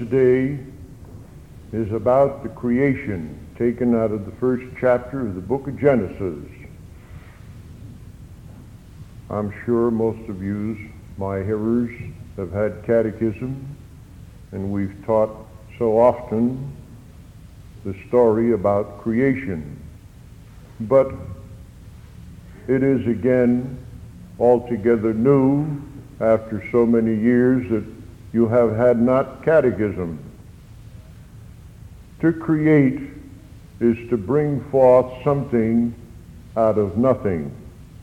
today is about the creation, taken out of the first chapter of the book of Genesis. I'm sure most of you, my hearers, have had catechism, and we've taught so often the story about creation. But it is again altogether new after so many years that you have had not catechism. To create is to bring forth something out of nothing.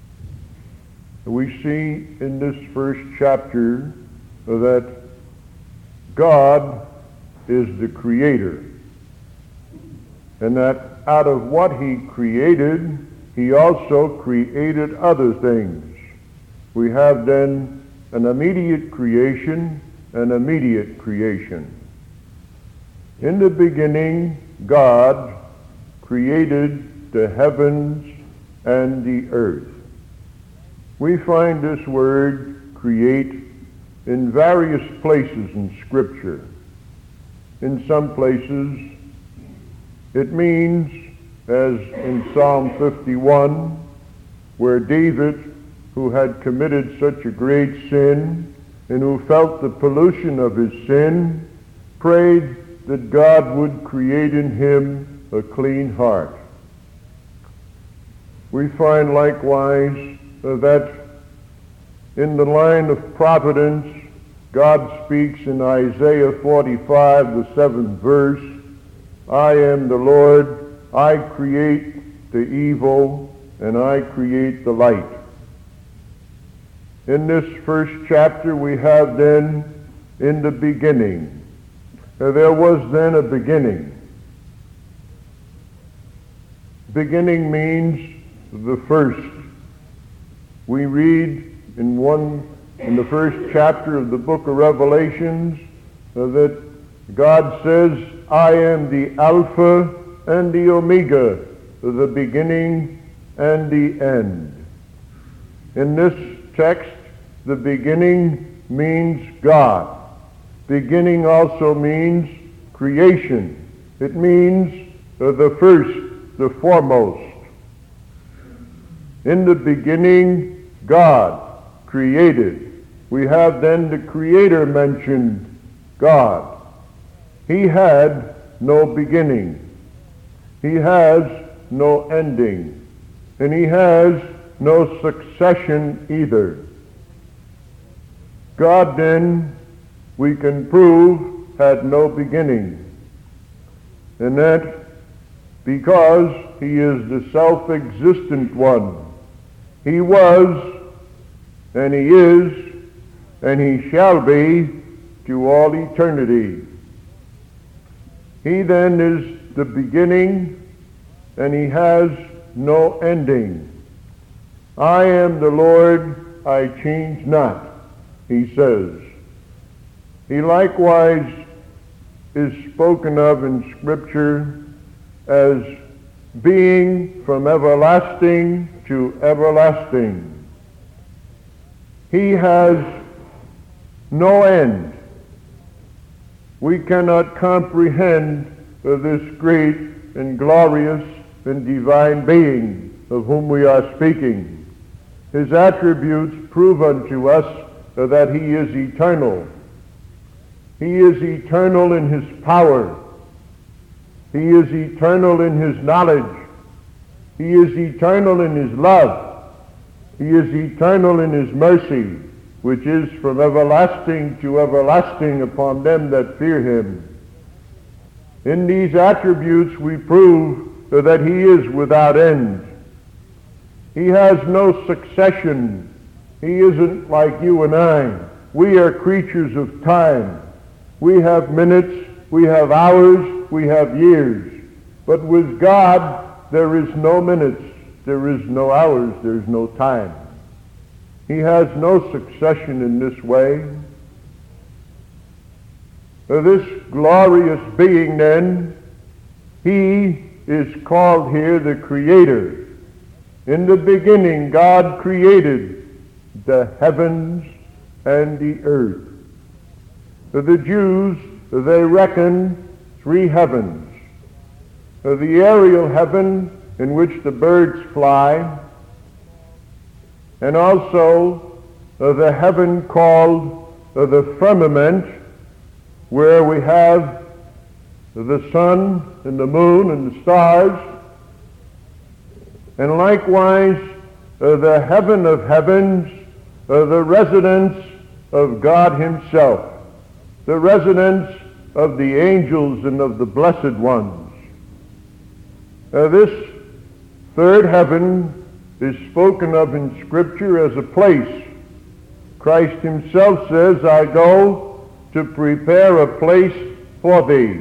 We see in this first chapter that God is the creator, and that out of what he created, he also created other things. We have then an immediate creation, an immediate creation. In the beginning, God created the heavens and the earth. We find this word create in various places in Scripture. In some places, it means, as in Psalm 51, where David, who had committed such a great sin and who felt the pollution of his sin, prayed that God would create in him a clean heart. We find likewise that in the line of providence, God speaks in Isaiah 45, the 7th verse, I am the Lord, I create the evil, and I create the light. In this first chapter we have then, in the beginning. There was then a beginning. Beginning means the first. We read in the first chapter of the book of Revelations that God says, I am the Alpha and the Omega, the beginning and the end. In this text, the beginning means God. Beginning also means creation. It means the first, the foremost. In the beginning, God created. We have then the Creator mentioned, God. He had no beginning. He has no ending. And he has no succession either. God then, we can prove, had no beginning. And that because he is the self-existent one. He was, and he is, and he shall be to all eternity. He then is the beginning, and he has no ending. I am the Lord, I change not, he says. He likewise is spoken of in Scripture as being from everlasting to everlasting. He has no end. We cannot comprehend this great and glorious and divine being of whom we are speaking. His attributes prove unto us that he is eternal. He is eternal in his power. He is eternal in his knowledge. He is eternal in his love. He is eternal in his mercy, which is from everlasting to everlasting upon them that fear him. In these attributes we prove that he is without end. He has no succession. He isn't like you and I. We are creatures of time. We have minutes, we have hours, we have years. But with God, there is no minutes, there is no hours, there is no time. He has no succession in this way. This glorious being then, he is called here the Creator. In the beginning, God created the heavens and the earth. The Jews they reckon 3 heavens. The aerial heaven in which the birds fly, and also the heaven called the firmament, where we have the sun and the moon and the stars, and likewise the heaven of heavens, the residence of God himself, the residence of the angels and of the blessed ones. This third heaven is spoken of in Scripture as a place. Christ himself says, I go to prepare a place for thee.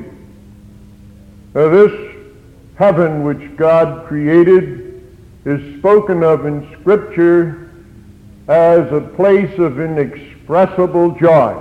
This heaven which God created is spoken of in Scripture as a place of inexpressible joy.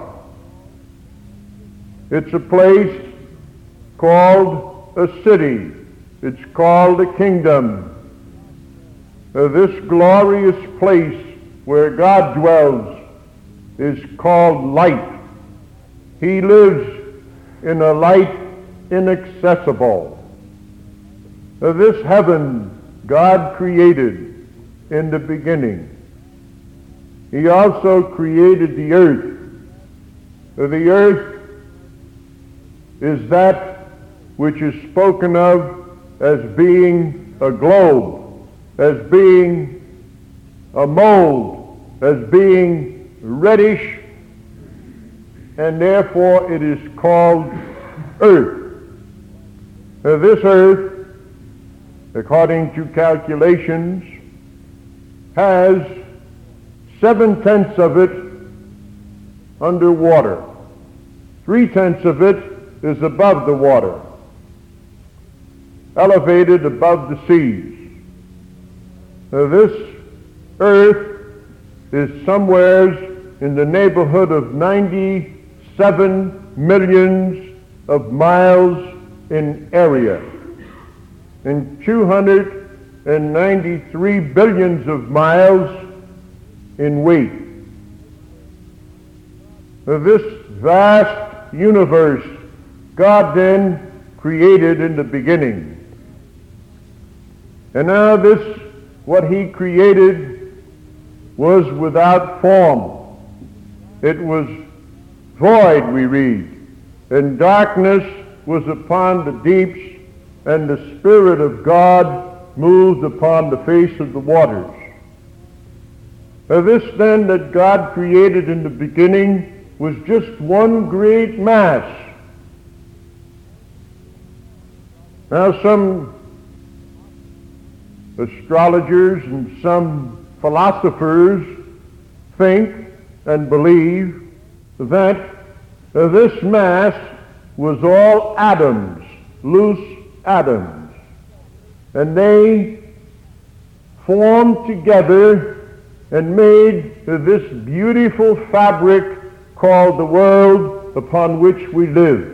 It's a place called a city. It's called a kingdom. This glorious place where God dwells is called light. He lives in a light inaccessible. This heaven God created in the beginning. He also created the earth. The earth is that which is spoken of as being a globe, as being a mold, as being reddish, and therefore it is called earth. This earth, according to calculations, has 7/10 of it underwater. 3/10 of it is above the water, elevated above the seas. This earth is somewhere in the neighborhood of 97 millions of miles in area and 293 billions of miles in weight. This vast universe God then created in the beginning. And now this, what he created, was without form. It was void, we read, and darkness was upon the deeps, and the Spirit of God moved upon the face of the waters. This then that God created in the beginning was just one great mass. Now some astrologers and some philosophers think and believe that this mass was all atoms, loose atoms, and they formed together and made this beautiful fabric called the world upon which we live.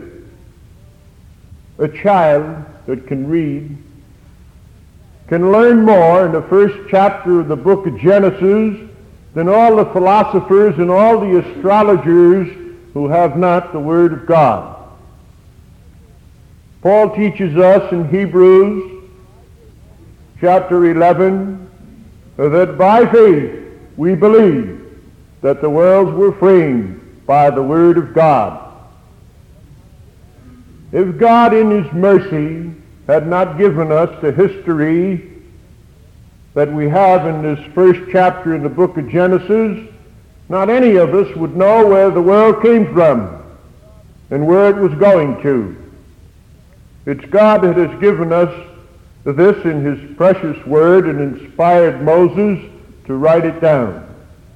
A child that can read can learn more in the first chapter of the book of Genesis than all the philosophers and all the astrologers who have not the Word of God. Paul teaches us in Hebrews chapter 11 that by faith we believe that the worlds were framed by the Word of God. If God in his mercy had not given us the history that we have in this first chapter in the book of Genesis, not any of us would know where the world came from and where it was going to. It's God that has given us this in his precious word and inspired Moses to write it down.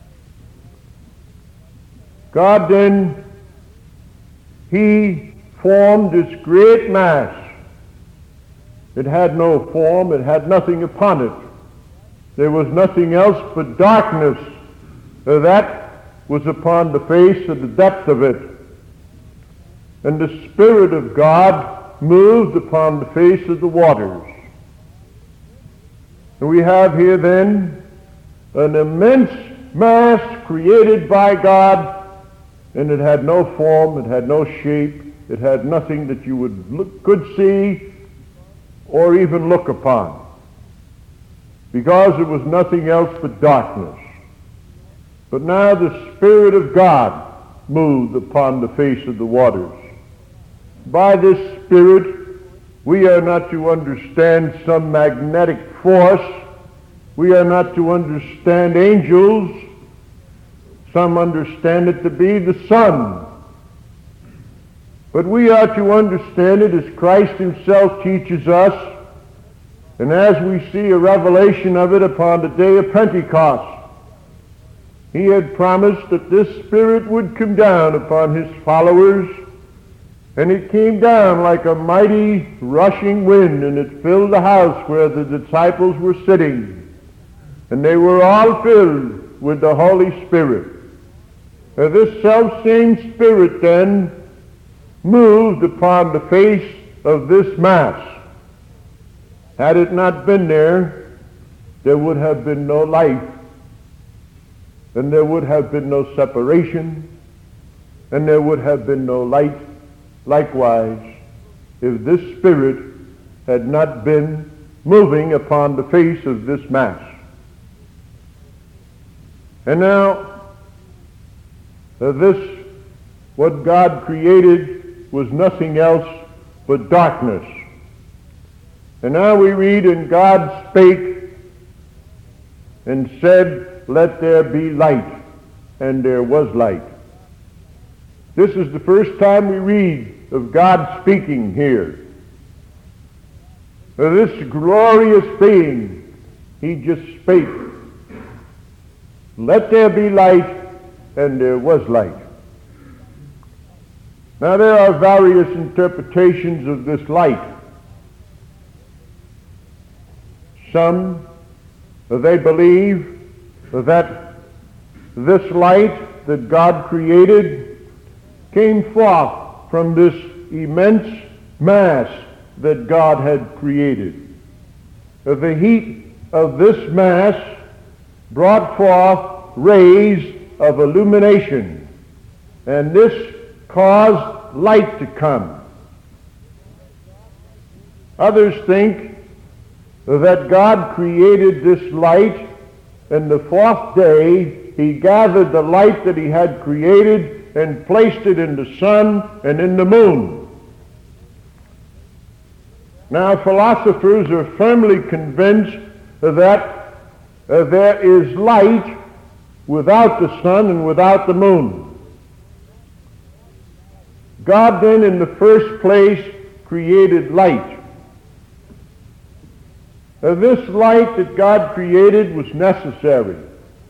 God then, he formed this great mass. It had no form, it had nothing upon it. There was nothing else but darkness that was upon the face of the depth of it. And the Spirit of God moved upon the face of the waters. And we have here then an immense mass created by God, and it had no form, it had no shape, It had nothing that you could see or even look upon, because it was nothing else but darkness. But now the Spirit of God moved upon the face of the waters. By this Spirit, we are not to understand some magnetic force. We are not to understand angels. Some understand it to be the sun. But we are to understand it as Christ himself teaches us, and as we see a revelation of it upon the day of Pentecost. He had promised that this Spirit would come down upon his followers, and it came down like a mighty rushing wind, and it filled the house where the disciples were sitting, and they were all filled with the Holy Spirit. And this self-same Spirit then moved upon the face of this Mass. Had it not been there, there would have been no life, and there would have been no separation, and there would have been no light. Likewise, if this Spirit had not been moving upon the face of this Mass. And now, this, what God created, was nothing else but darkness. And now we read, and God spake and said, let there be light, and there was light. This is the first time we read of God speaking here. This glorious being, he just spake. Let there be light, and there was light. Now there are various interpretations of this light. Some, they believe that this light that God created came forth from this immense mass that God had created. The heat of this mass brought forth rays of illumination, and this caused light to come. Others think that God created this light, and the fourth day he gathered the light that he had created and placed it in the sun and in the moon. Now philosophers are firmly convinced that there is light without the sun and without the moon. God then in the first place created light. This light that God created was necessary,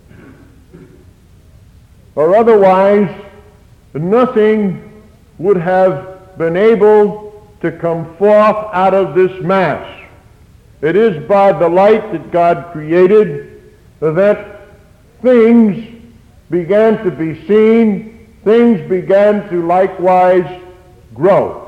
or otherwise nothing would have been able to come forth out of this mass. It is by the light that God created that things began to be seen, things began to likewise grow.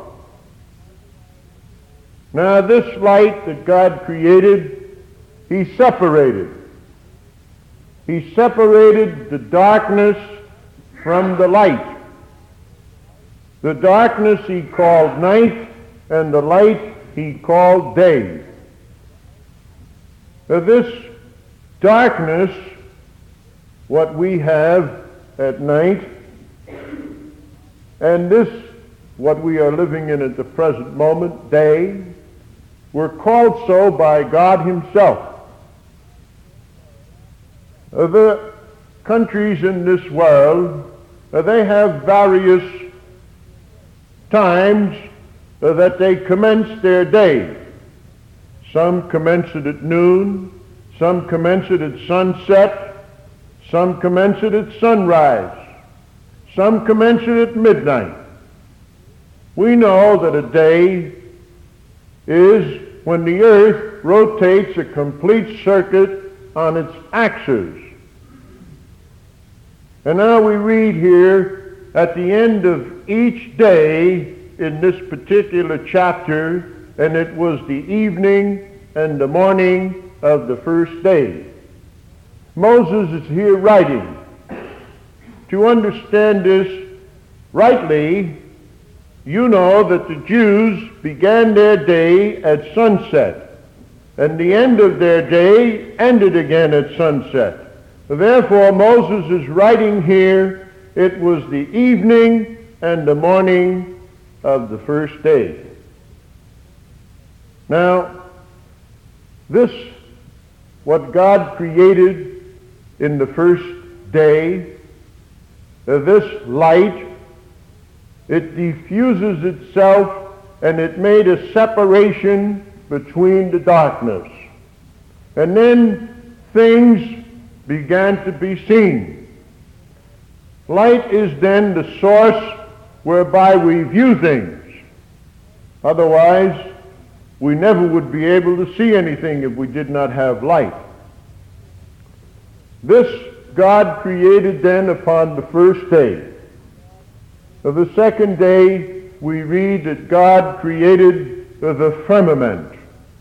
Now this light that God created, he separated. He separated the darkness from the light. The darkness he called night, and the light he called day. This darkness, what we have at night, and this, what we are living in at the present moment, day, were called so by God himself. The countries in this world, they have various times that they commence their day. Some commence it at noon, some commence it at sunset, some commence it at sunrise, some commence it at midnight. We know that a day is when the earth rotates a complete circuit on its axis. And now we read here at the end of each day in this particular chapter, and it was the evening and the morning of the first day. Moses is here writing. To understand this rightly, You know that the Jews began their day at sunset, and the end of their day ended again at sunset. Therefore, Moses is writing here, it was the evening and the morning of the first day. Now, this, what God created in the first day, this light, it diffuses itself and it made a separation between the darkness. And then things began to be seen. Light is then the source whereby we view things. Otherwise, we never would be able to see anything if we did not have light. This God created then upon the first day. Of the second day, we read that God created the firmament.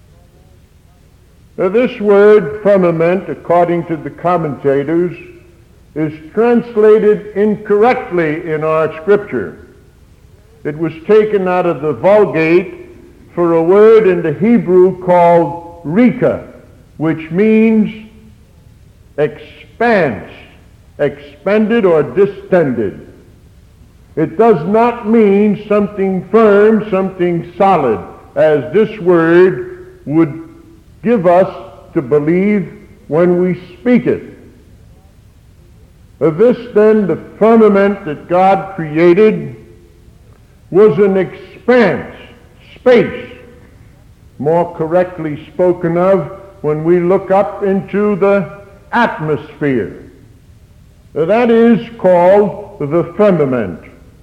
Now, this word firmament, according to the commentators, is translated incorrectly in our scripture. It was taken out of the Vulgate for a word in the Hebrew called rika, which means expanse, expended or distended. It does not mean something firm, something solid, as this word would give us to believe when we speak it. This then, the firmament that God created, was an expanse, space, more correctly spoken of when we look up into the atmosphere. That is called the firmament.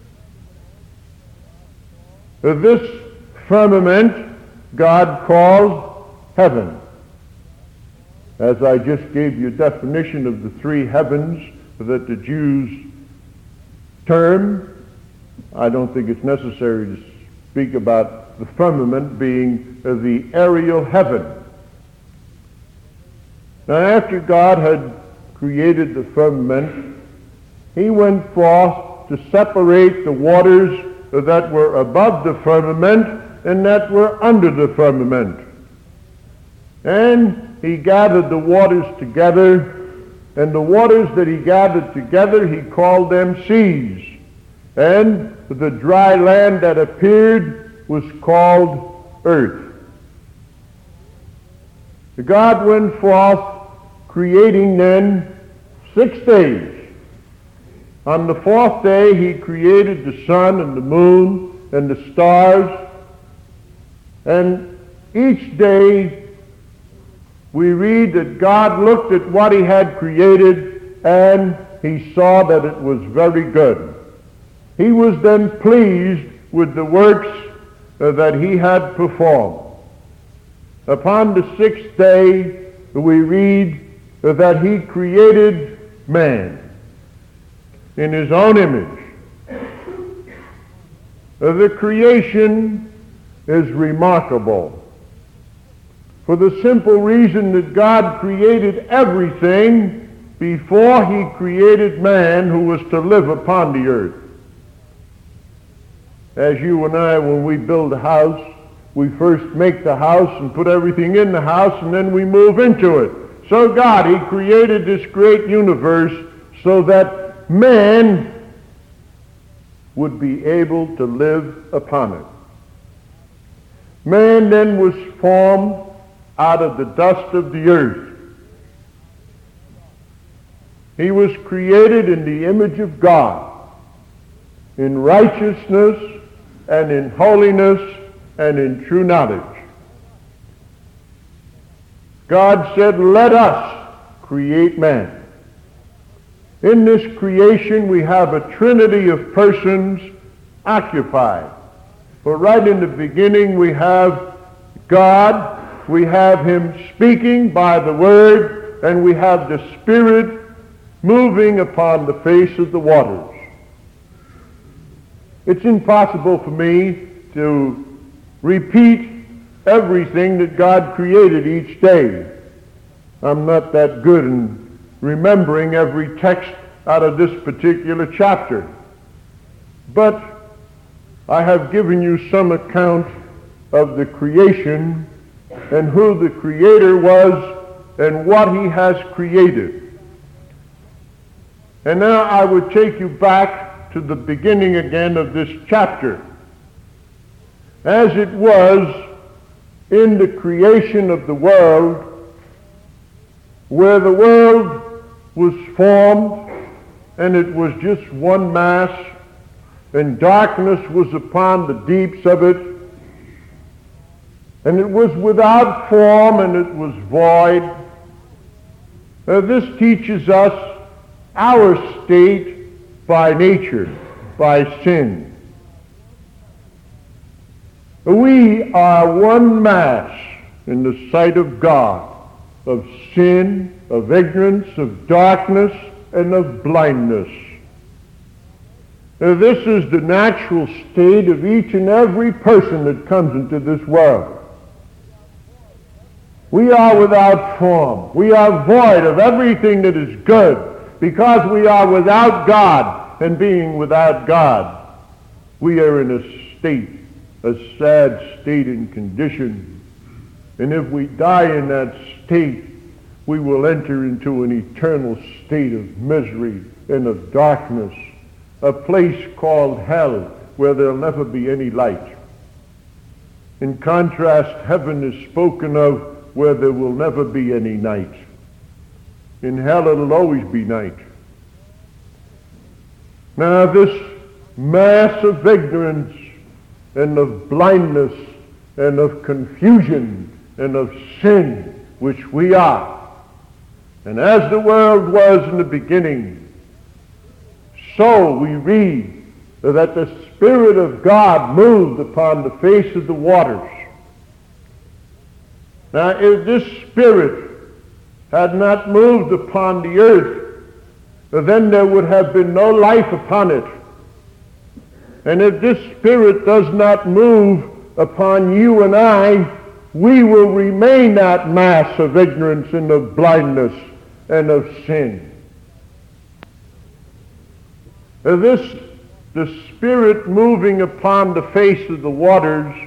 This firmament God called heaven. As I just gave you a definition of the three heavens that the Jews term, I don't think it's necessary to speak about the firmament being the aerial heaven. Now, after God had created the firmament, he went forth to separate the waters that were above the firmament and that were under the firmament. And he gathered the waters together, and the waters that he gathered together, he called them seas. And the dry land that appeared was called earth. God went forth creating then 6 days. On the fourth day, he created the sun and the moon and the stars. And each day, we read that God looked at what he had created, and he saw that it was very good. He was then pleased with the works that he had performed. Upon the 6th day, we read that he created man in his own image. The creation is remarkable for the simple reason that God created everything before he created man who was to live upon the earth. As you and I, when we build a house, we first make the house and put everything in the house, and then we move into it. So God, he created this great universe so that man would be able to live upon it. Man then was formed out of the dust of the earth. He was created in the image of God, in righteousness and in holiness and in true knowledge. God said, "Let us create man." In this creation, we have a trinity of persons occupied. For right in the beginning, we have God, we have him speaking by the word, and we have the Spirit moving upon the face of the waters. It's impossible for me to repeat everything that God created each day. I'm not that good in remembering every text out of this particular chapter. But I have given you some account of the creation and who the Creator was and what he has created. And now I would take you back to the beginning again of this chapter. As it was in the creation of the world, where the world was formed and it was just one mass, and darkness was upon the deeps of it, and it was without form and it was void. This teaches us our state by nature, by sin. We are one mass in the sight of God, of sin, of ignorance, of darkness, and of blindness. This is the natural state of each and every person that comes into this world. We are without form. We are void of everything that is good because we are without God, and being without God, we are in a state, a sad state and condition. And if we die in that state, we will enter into an eternal state of misery and of darkness, a place called hell where there'll never be any light. In contrast, heaven is spoken of where there will never be any night. In hell it'll always be night. Now this mass of ignorance and of blindness and of confusion and of sin which we are, and as the world was in the beginning, so we read that the Spirit of God moved upon the face of the waters. Now, if this Spirit had not moved upon the earth, then there would have been no life upon it. And if this Spirit does not move upon you and I, we will remain that mass of ignorance and of blindness and of sin. The Spirit moving upon the face of the waters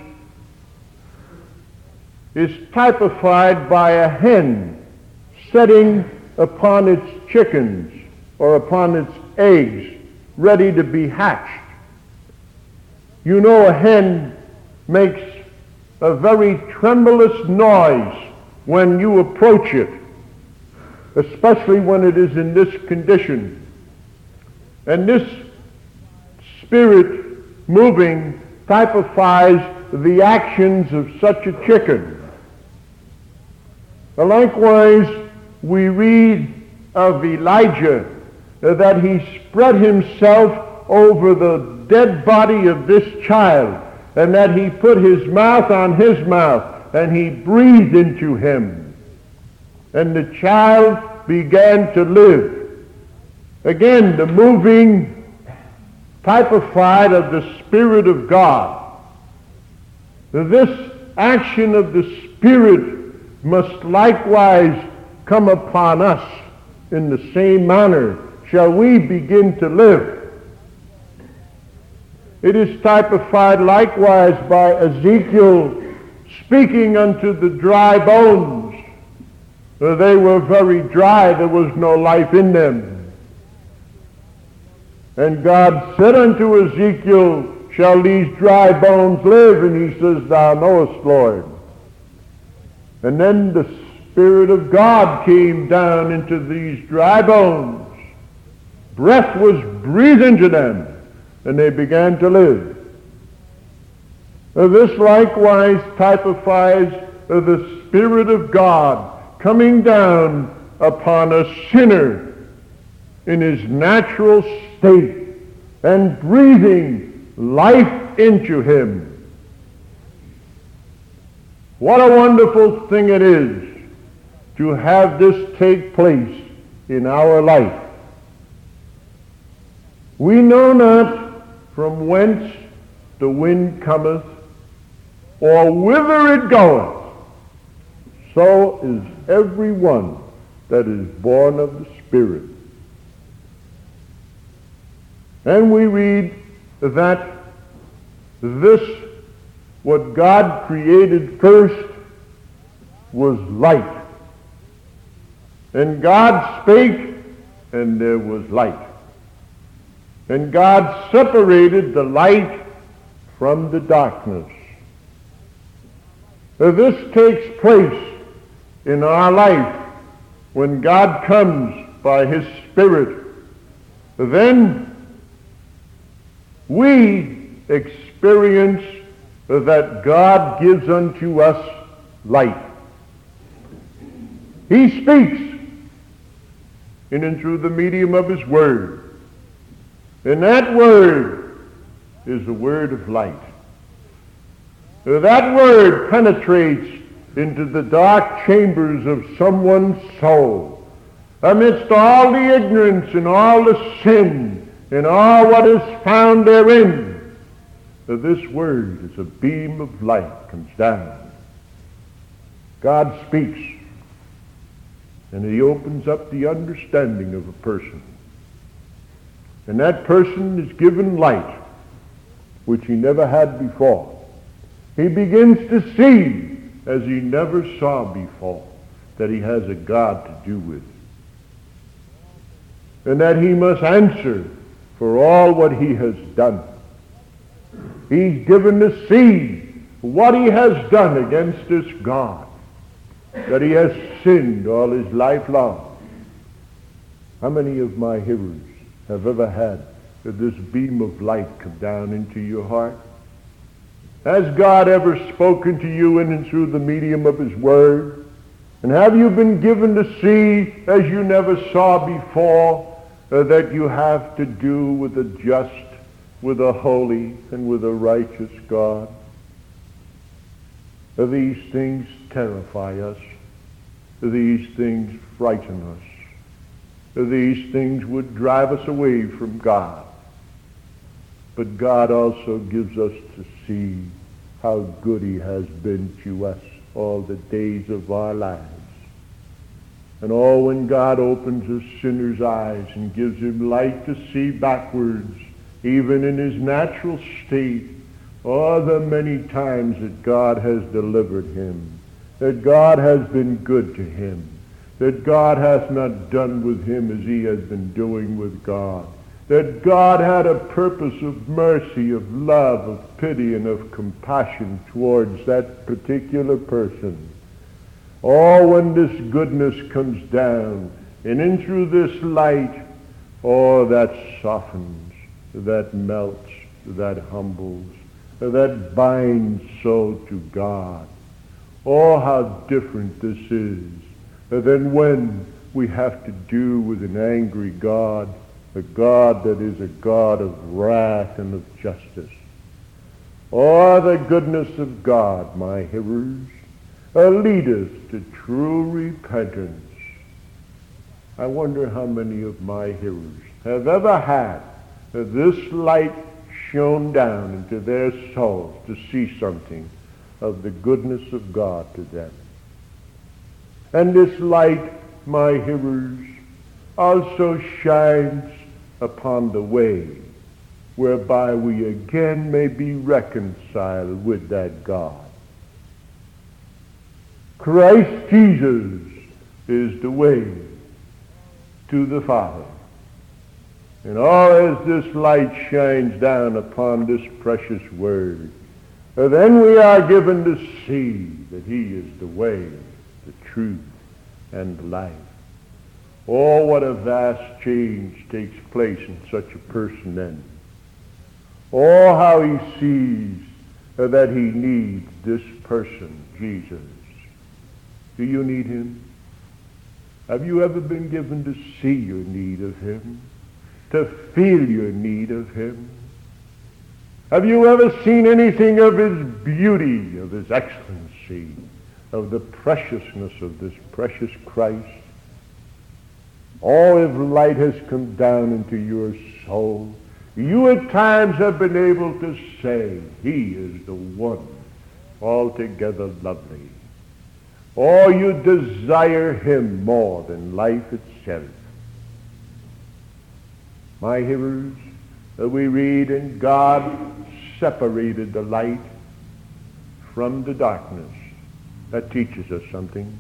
is typified by a hen setting upon its chickens or upon its eggs ready to be hatched. You know, a hen makes a very tremulous noise when you approach it, especially when it is in this condition. And this Spirit moving typifies the actions of such a chicken. Likewise, we read of Elijah that he spread himself over the dead body of this child, and that he put his mouth on his mouth, and he breathed into him. And the child began to live. Again, the moving typified of the Spirit of God. This action of the Spirit must likewise come upon us in the same manner shall we begin to live. It is typified likewise by Ezekiel speaking unto the dry bones. They were very dry, there was no life in them. And God said unto Ezekiel, shall these dry bones live? And he says, thou knowest, Lord. And then the Spirit of God came down into these dry bones. Breath was breathed into them, and they began to live. This likewise typifies the Spirit of God coming down upon a sinner in his natural state and breathing life into him. What a wonderful thing it is to have this take place in our life. We know not from whence the wind cometh, or whither it goeth. So is every one that is born of the Spirit. And we read that This, what God created first, was light. And God spake, and there was light. And God separated the light from the darkness. This takes place in our life when God comes by his Spirit. Then we experience that God gives unto us light. He speaks in and through the medium of his word. And that word is the word of light. That word penetrates into the dark chambers of someone's soul. Amidst all the ignorance and all the sin and all what is found therein, this word is a beam of light comes down. God speaks, and he opens up the understanding of a person. And that person is given light, which he never had before. He begins to see, as he never saw before, that he has a God to do with. And that he must answer for all what he has done. He's given to see what he has done against this God, that he has sinned all his life long. How many of my hearers have ever had this beam of light come down into your heart? Has God ever spoken to you in and through the medium of his word? And have you been given to see, as you never saw before, that you have to do with a just, with a holy, and with a righteous God? These things terrify us. These things frighten us. These things would drive us away from God. But God also gives us to see how good he has been to us all the days of our lives. And when God opens a sinner's eyes and gives him light to see backwards, even in his natural state, the many times that God has delivered him, that God has been good to him, that God hath not done with him as he has been doing with God, that God had a purpose of mercy, of love, of pity, and of compassion towards that particular person. When this goodness comes down, and in through this light, that softens, that melts, that humbles, that binds so to God. How different this is than when we have to do with an angry God, a God that is a God of wrath and of justice. The goodness of God, my hearers, lead us to true repentance. I wonder how many of my hearers have ever had this light shone down into their souls to see something of the goodness of God to them. And this light, my hearers, also shines upon the way whereby we again may be reconciled with that God. Christ Jesus is the way to the Father. And as this light shines down upon this precious word, then we are given to see that he is the way, the truth, and the life. What a vast change takes place in such a person then. How he sees that he needs this person, Jesus. Do you need him? Have you ever been given to see your need of him? To feel your need of him? Have you ever seen anything of his beauty, of his excellency, of the preciousness of this precious Christ? If light has come down into your soul, you at times have been able to say, he is the one altogether lovely. You desire him more than life itself. My hearers, we read, and God separated the light from the darkness. That teaches us something.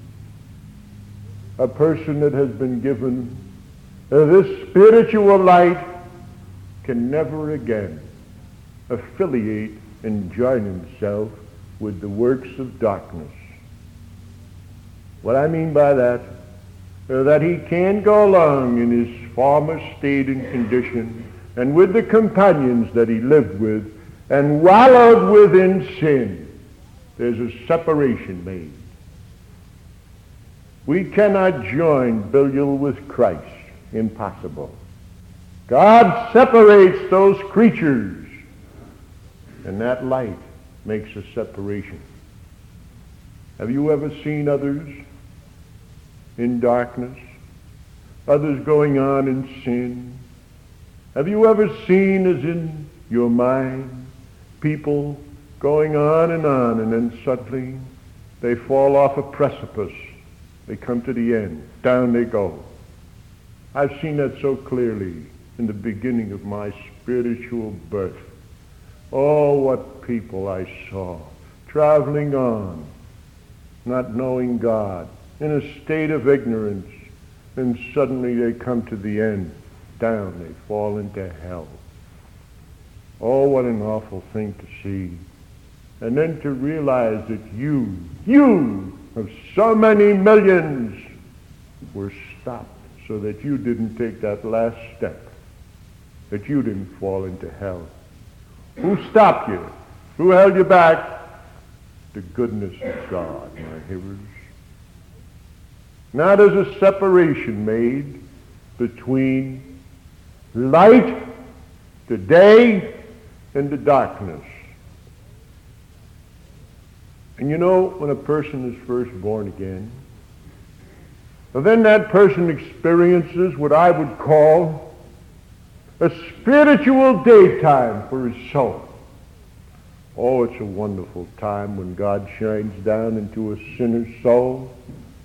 A person that has been given this spiritual light can never again affiliate and join himself with the works of darkness. What I mean by that, that he can go along in his former state and condition and with the companions that he lived with and wallowed within sin. There's a separation made. We cannot join Belial with Christ. Impossible. God separates those creatures, and that light makes a separation. Have you ever seen others in darkness? Others going on in sin? Have you ever seen, as in your mind, people going on, and then suddenly they fall off a precipice. They come to the end. Down they go. I've seen that so clearly in the beginning of my spiritual birth. Oh, what people I saw traveling on, not knowing God, in a state of ignorance, and suddenly they come to the end. Down they fall into hell. Oh, what an awful thing to see. And then to realize that you of so many millions were stopped so that you didn't take that last step, that you didn't fall into hell. Who stopped you? Who held you back? The goodness of God, my hearers. Now there's a separation made between light, the day, and the darkness. And you know, when a person is first born again, then that person experiences what I would call a spiritual daytime for his soul. Oh, it's a wonderful time when God shines down into a sinner's soul.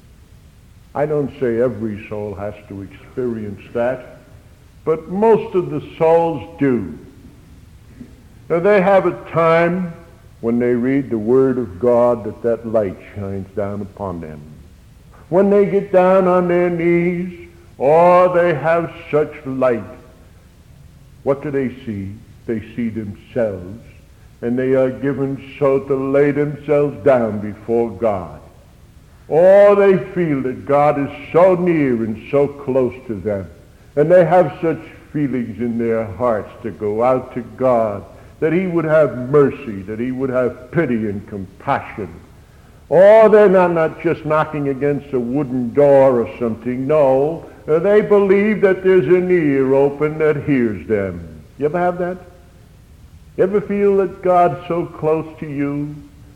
I don't say every soul has to experience that, but most of the souls do. Now, they have a time when they read the Word of God that light shines down upon them. When they get down on their knees, oh, they have such light. What do they see? They see themselves, and they are given so to lay themselves down before God. Oh, they feel that God is so near and so close to them, and they have such feelings in their hearts to go out to God, that he would have mercy, that he would have pity and compassion. Oh, they're not just knocking against a wooden door or something. No, they believe that there's an ear open that hears them. You ever have that? You ever feel that God's so close to you?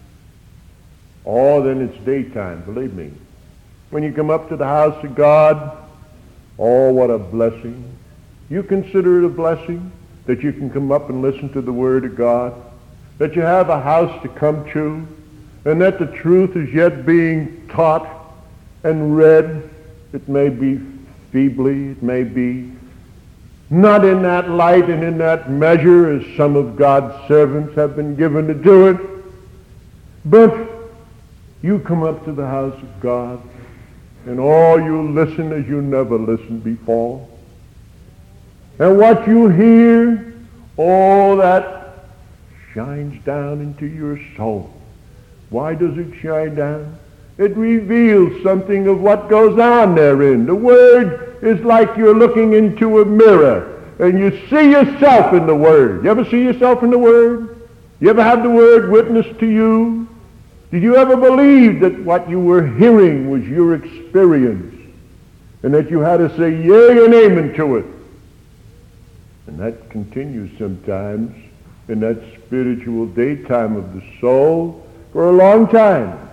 Oh, then it's daytime, believe me. When you come up to the house of God, oh, what a blessing. You consider it a blessing that you can come up and listen to the Word of God, that you have a house to come to, and that the truth is yet being taught and read. It may be feebly, it may be not in that light and in that measure as some of God's servants have been given to do it, but you come up to the house of God, and all you listen as you never listened before. And what you hear, all that shines down into your soul. Why does it shine down? It reveals something of what goes on therein. The Word is like you're looking into a mirror, and you see yourself in the Word. You ever see yourself in the Word? You ever have the Word witness to you? Did you ever believe that what you were hearing was your experience, and that you had to say yea and amen to it? And that continues sometimes in that spiritual daytime of the soul for a long time.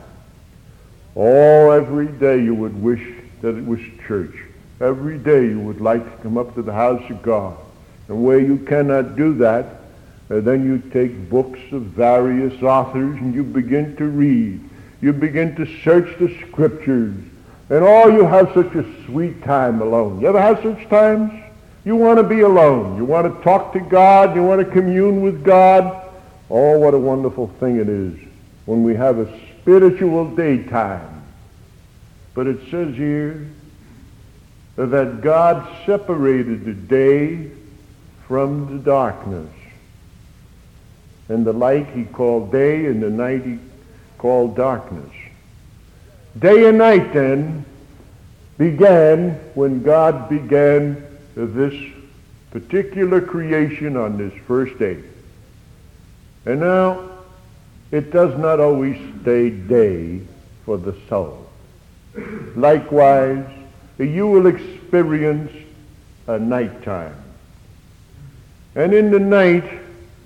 Oh, every day you would wish that it was church. Every day you would like to come up to the house of God. And where you cannot do that, then you take books of various authors and you begin to read. You begin to search the Scriptures. And oh, you have such a sweet time alone. You ever have such times? You want to be alone. You want to talk to God. You want to commune with God. Oh, what a wonderful thing it is when we have a spiritual daytime. But it says here that God separated the day from the darkness. And the light he called day, and the night he called darkness. Day and night then began when God began this particular creation on this first day. And now, it does not always stay day for the soul. Likewise, you will experience a nighttime. And in the night,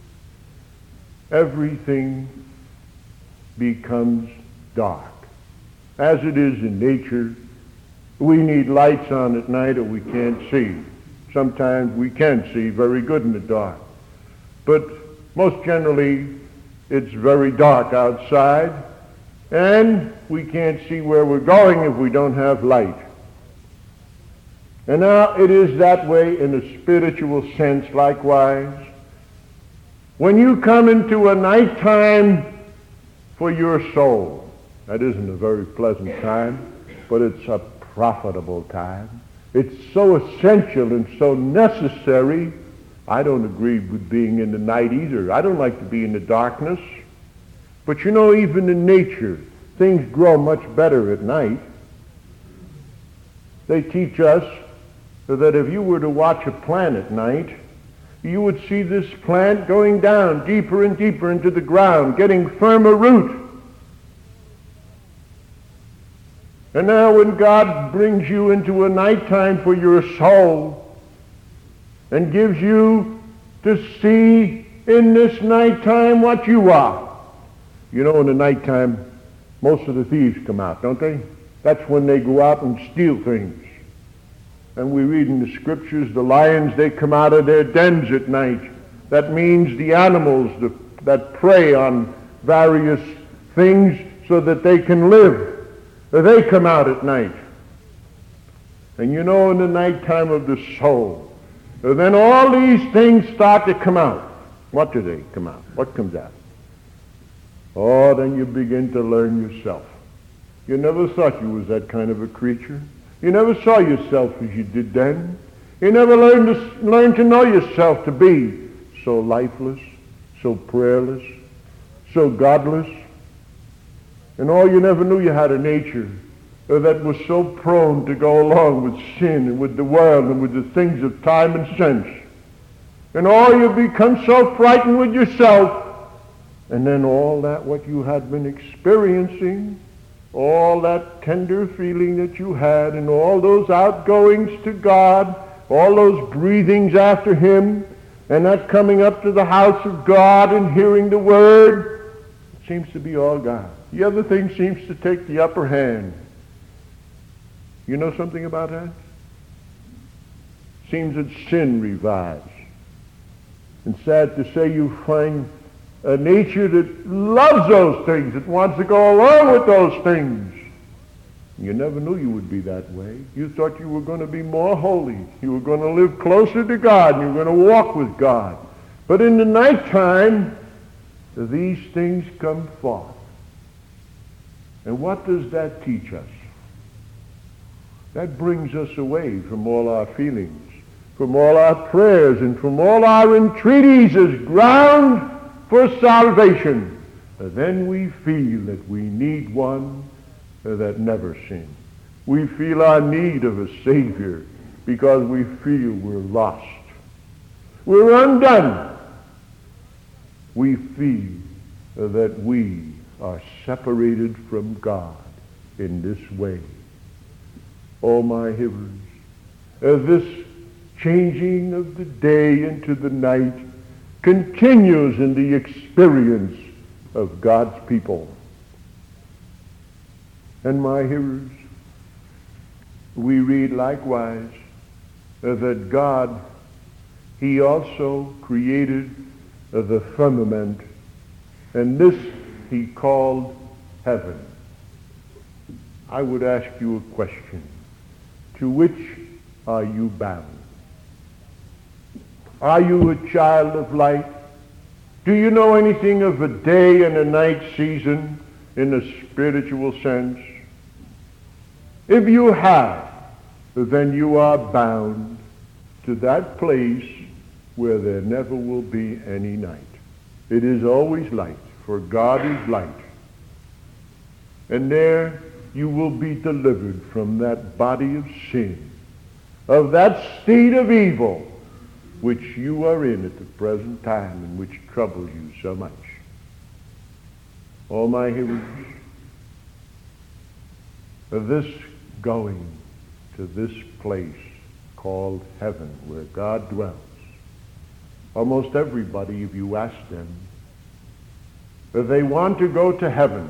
everything becomes dark. As it is in nature, we need lights on at night or we can't see. Sometimes we can see very good in the dark. But most generally, it's very dark outside, and we can't see where we're going if we don't have light. And now it is that way in a spiritual sense likewise. When you come into a nighttime for your soul, that isn't a very pleasant time, but it's a profitable time. It's so essential and so necessary. I don't agree with being in the night either. I don't like to be in the darkness. But you know, even in nature, things grow much better at night. They teach us that if you were to watch a plant at night, you would see this plant going down deeper and deeper into the ground, getting firmer root. And now when God brings you into a nighttime for your soul and gives you to see in this nighttime what you are. You know, in the nighttime, most of the thieves come out, don't they? That's when they go out and steal things. And we read in the scriptures, the lions, they come out of their dens at night. That means the animals that prey on various things so that they can live. They come out at night. And you know, in the nighttime of the soul, then all these things start to come out. What do they come out? What comes out? Oh, then you begin to learn yourself. You never thought you was that kind of a creature. You never saw yourself as you did then. You never learned to know yourself to be so lifeless, so prayerless, so godless. And all you never knew you had a nature that was so prone to go along with sin and with the world and with the things of time and sense. And all you become so frightened with yourself. And then all that what you had been experiencing, all that tender feeling that you had, and all those outgoings to God, all those breathings after him, and that coming up to the house of God and hearing the word, it seems to be all gone. The other thing seems to take the upper hand. You know something about that? Seems that sin revives. And sad to say, you find a nature that loves those things, that wants to go along with those things. You never knew you would be that way. You thought you were going to be more holy. You were going to live closer to God. You were going to walk with God. But in the nighttime, these things come forth. And what does that teach us? That brings us away from all our feelings, from all our prayers, and from all our entreaties as ground for salvation. Then we feel that we need one that never sinned. We feel our need of a Savior because we feel we're lost. We're undone. We feel that we are separated from God in this way. Oh, my hearers, this changing of the day into the night continues in the experience of God's people. And my hearers, we read likewise that God, he also created the firmament, and this he called heaven. I would ask you a question. To which are you bound? Are you a child of light? Do you know anything of a day and a night season in a spiritual sense? If you have, then you are bound to that place where there never will be any night. It is always light, for God is light. And there you will be delivered from that body of sin, of that state of evil which you are in at the present time and which troubles you so much. Oh, my hearers, this going to this place called heaven where God dwells, almost everybody, if you ask them, they want to go to heaven.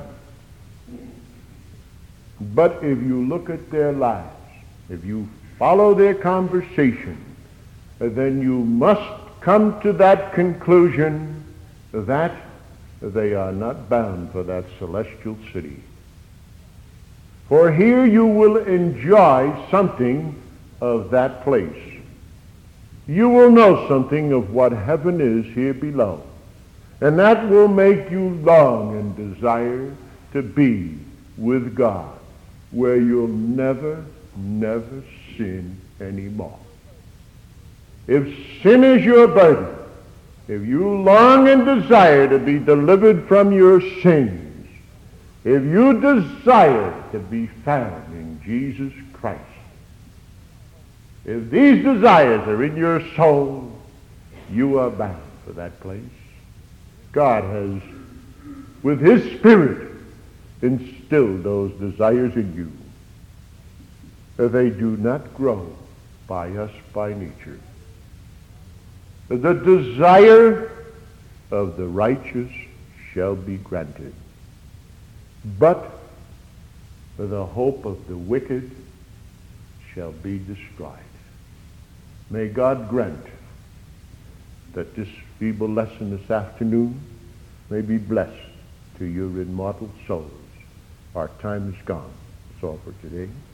But if you look at their lives, if you follow their conversation, then you must come to that conclusion that they are not bound for that celestial city. For here you will enjoy something of that place. You will know something of what heaven is here below. And that will make you long and desire to be with God, where you'll never, never sin anymore. If sin is your burden, if you long and desire to be delivered from your sins, if you desire to be found in Jesus Christ, if these desires are in your soul, you are bound for that place. God has, with his Spirit, instilled those desires in you. They do not grow by us by nature. The desire of the righteous shall be granted, but the hope of the wicked shall be destroyed. May God grant that this feeble lesson this afternoon may be blessed to your immortal souls. Our time is gone. That's all for today.